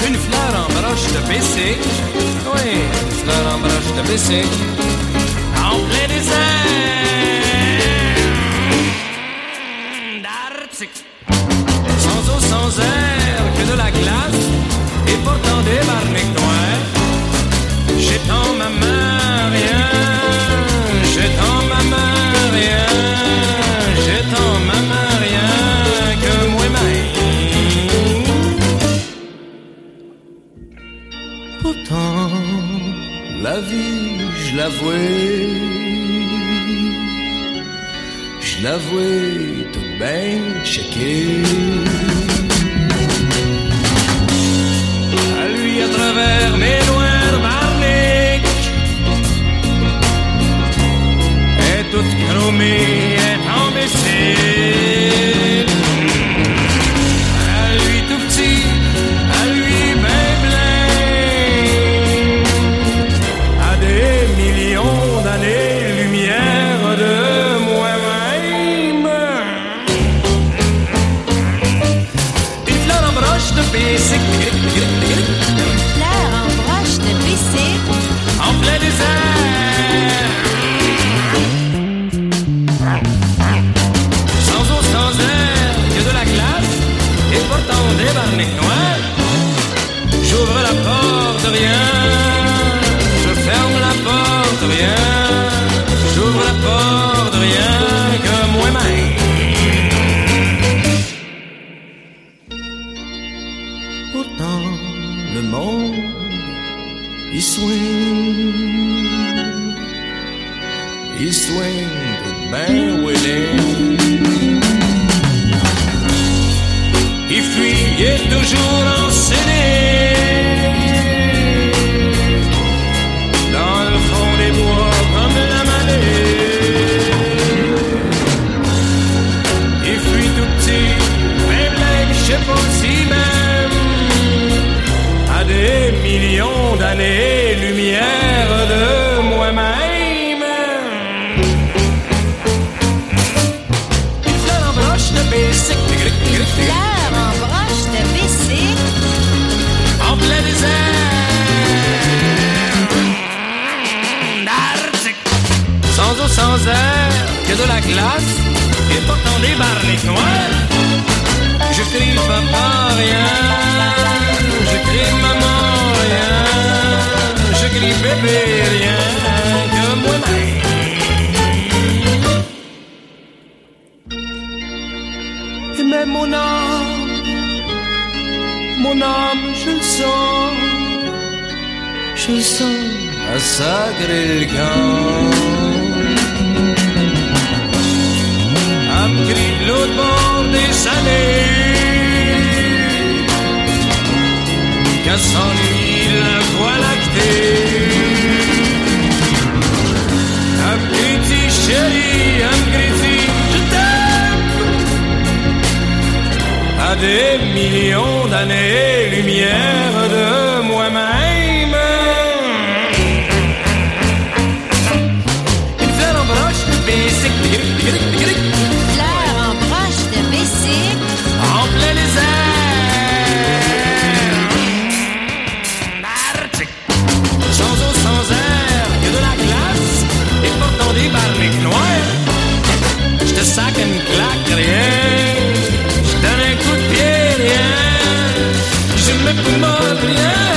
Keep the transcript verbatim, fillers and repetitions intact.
Une fleur en broche de bicycle. Oui, une fleur en broche de bicycle. En plein désert d'Arctique. Sans eau, sans air, que de la glace. Et pourtant des barniques noires. J'ai dans ma main rien. J'ai dans ma main rien. J'ai dans ma main rien que moi-même. Pourtant, la vie, je l'avouais, je l'avouais tout bien checké. À lui à travers mes noirs barniques, est toute chromée, est embêchée. À lui tout petit, à lui ben plein, à des millions d'années-lumière de moi-même. Une fleur en broche de bicycle. Fleur en broche de bicycle. En plein désert. Sans eau, sans air, que de la glace. Et pourtant des barniques noires. J'ouvre la porte, rien. Je ferme la porte, rien. J'ouvre la porte, rien que moi-même. Pourtant, le monde, il swing, il swing tout ben willing. Il fuit, il est toujours enchaîné. Dans le fond des bois comme la manée. Il fuit tout petit, même même, je sais pas si même. À des millions d'années-lumière de moi-même. Une fleur en broche de bicycle. Fleur en broche de bicycle. En plein désert d'Arctique. Sans eau, sans air, que de la glace. Et pourtant des barniques noires. Je crie papa rien. Je crie maman rien. Je crie bébé rien que moi-même. Et même mon âme, mon âme, je le sens, je le sens à sacrer le camp. À me crier de l'autre bord des années, qu'à s'ennuie la voie lactée. À me crier chérie, à me crier je t'aime. À des millions d'années-lumière de moi-même. Une fleur en broche de bicycle. Fleur en broche de bicycle. En plein désert d'Arctique. Sans eau, sans air, que de la glace. Et pourtant des barniques noires. Je te sac une claque, rien. Je donne un coup de pied, rien. Je me poumonne, rien.